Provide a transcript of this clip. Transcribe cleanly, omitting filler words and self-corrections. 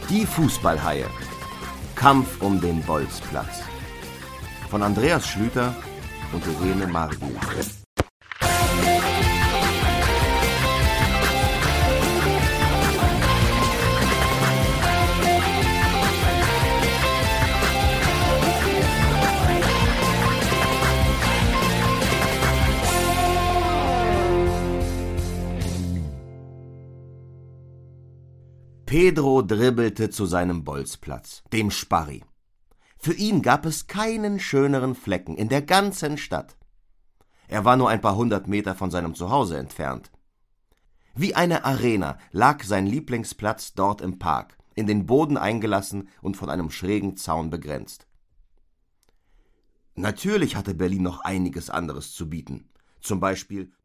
Die Fußballhaie. Kampf um den Bolzplatz. Von Andreas Schlüter und Irene Margul. Pedro dribbelte zu seinem Bolzplatz, dem Sparri. Für ihn gab es keinen schöneren Flecken in der ganzen Stadt. Er war nur ein paar 100 Meter von seinem Zuhause entfernt. Wie eine Arena lag sein Lieblingsplatz dort im Park, in den Boden eingelassen und von einem schrägen Zaun begrenzt. Natürlich hatte Berlin noch einiges anderes zu bieten, zum Beispiel